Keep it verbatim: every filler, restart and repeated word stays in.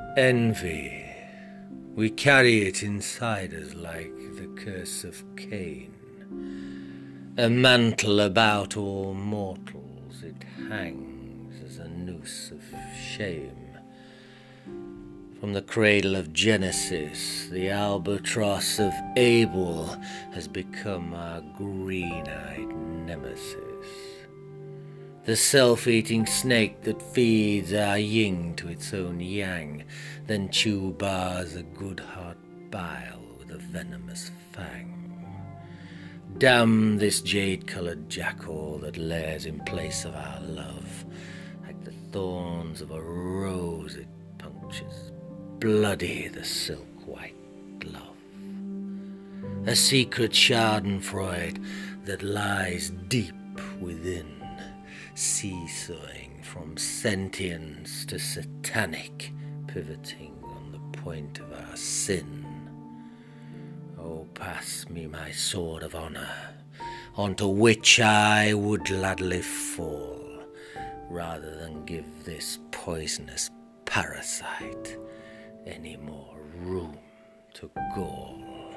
Envy. We carry it inside us like the curse of Cain. A mantle about all mortals, it hangs as a noose of shame. From the cradle of Genesis, the albatross of Abel has become our green-eyed nemesis. The self-eating snake that feeds our yin to its own yang, then chew bars a good heart bile with a venomous fang. Damn this jade-coloured jackal that lairs in place of our love, like the thorns of a rose it punctures, bloody the silk-white glove. A secret schadenfreude that lies deep within, seesawing from sentience to satanic, pivoting on the point of our sin. Oh, pass me my sword of honour, onto which I would gladly fall, rather than give this poisonous parasite any more room to gall.